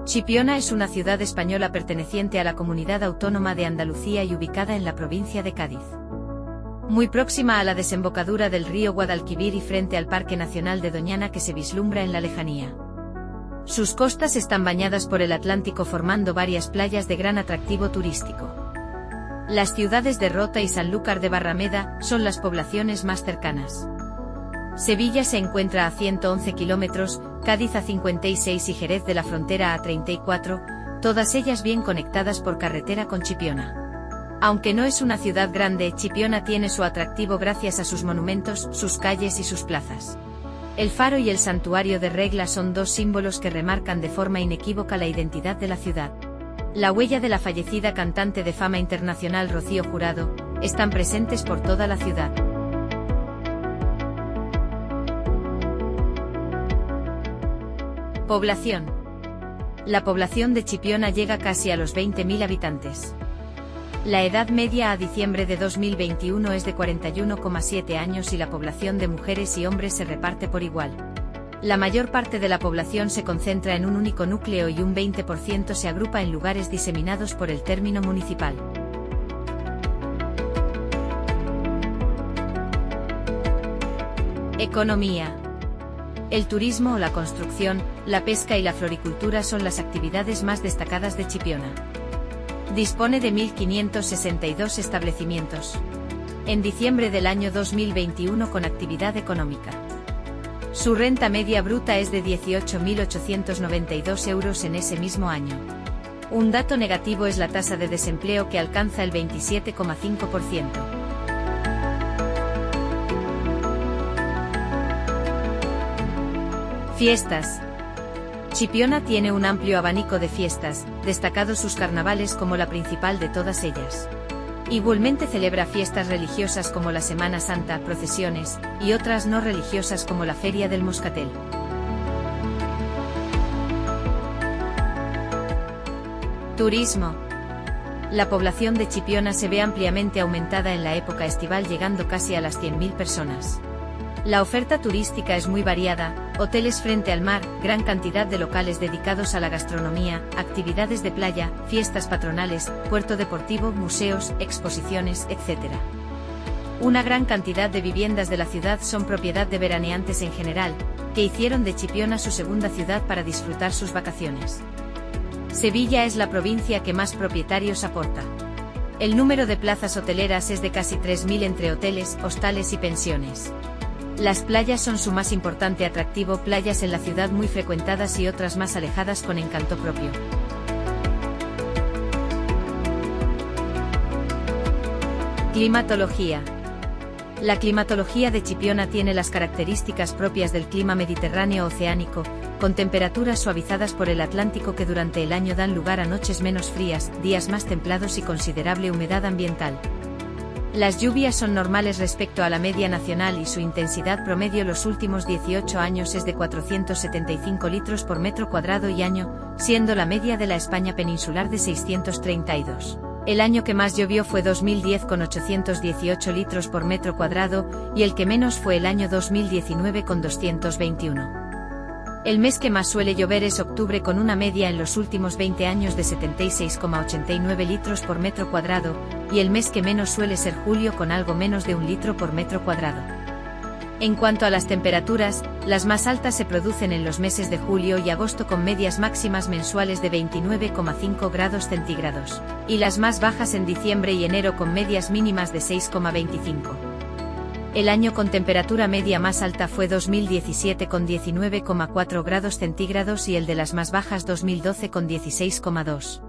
Chipiona es una ciudad española perteneciente a la Comunidad Autónoma de Andalucía y ubicada en la provincia de Cádiz. Muy próxima a la desembocadura del río Guadalquivir y frente al Parque Nacional de Doñana que se vislumbra en la lejanía. Sus costas están bañadas por el Atlántico formando varias playas de gran atractivo turístico. Las ciudades de Rota y Sanlúcar de Barrameda son las poblaciones más cercanas. Sevilla se encuentra a 111 kilómetros, Cádiz a 56 y Jerez de la Frontera a 34, todas ellas bien conectadas por carretera con Chipiona. Aunque no es una ciudad grande, Chipiona tiene su atractivo gracias a sus monumentos, sus calles y sus plazas. El faro y el santuario de Regla son dos símbolos que remarcan de forma inequívoca la identidad de la ciudad. La huella de la fallecida cantante de fama internacional Rocío Jurado, están presentes por toda la ciudad. Población. La población de Chipiona llega casi a los 20.000 habitantes. La edad media a diciembre de 2021 es de 41,7 años y la población de mujeres y hombres se reparte por igual. La mayor parte de la población se concentra en un único núcleo y un 20% se agrupa en lugares diseminados por el término municipal. Economía. El turismo o la construcción, la pesca y la floricultura son las actividades más destacadas de Chipiona. Dispone de 1.562 establecimientos. En diciembre del año 2021 con actividad económica. Su renta media bruta es de 18.892 euros en ese mismo año. Un dato negativo es la tasa de desempleo que alcanza el 27,5%. Fiestas. Chipiona tiene un amplio abanico de fiestas, destacados sus carnavales como la principal de todas ellas. Igualmente celebra fiestas religiosas como la Semana Santa, procesiones, y otras no religiosas como la Feria del Moscatel. Turismo. La población de Chipiona se ve ampliamente aumentada en la época estival llegando casi a las 100.000 personas. La oferta turística es muy variada, hoteles frente al mar, gran cantidad de locales dedicados a la gastronomía, actividades de playa, fiestas patronales, puerto deportivo, museos, exposiciones, etc. Una gran cantidad de viviendas de la ciudad son propiedad de veraneantes en general, que hicieron de Chipiona su segunda ciudad para disfrutar sus vacaciones. Sevilla es la provincia que más propietarios aporta. El número de plazas hoteleras es de casi 3.000 entre hoteles, hostales y pensiones. Las playas son su más importante atractivo, playas en la ciudad muy frecuentadas y otras más alejadas con encanto propio. Climatología. La climatología de Chipiona tiene las características propias del clima mediterráneo oceánico, con temperaturas suavizadas por el Atlántico que durante el año dan lugar a noches menos frías, días más templados y considerable humedad ambiental. Las lluvias son normales respecto a la media nacional y su intensidad promedio los últimos 18 años es de 475 litros por metro cuadrado y año, siendo la media de la España peninsular de 632. El año que más llovió fue 2010 con 818 litros por metro cuadrado, y el que menos fue el año 2019 con 221. El mes que más suele llover es octubre con una media en los últimos 20 años de 76,89 litros por metro cuadrado, y el mes que menos suele ser julio con algo menos de 1 litro por metro cuadrado. En cuanto a las temperaturas, las más altas se producen en los meses de julio y agosto con medias máximas mensuales de 29,5 grados centígrados, y las más bajas en diciembre y enero con medias mínimas de 6,25. El año con temperatura media más alta fue 2017 con 19,4 grados centígrados y el de las más bajas 2012 con 16,2.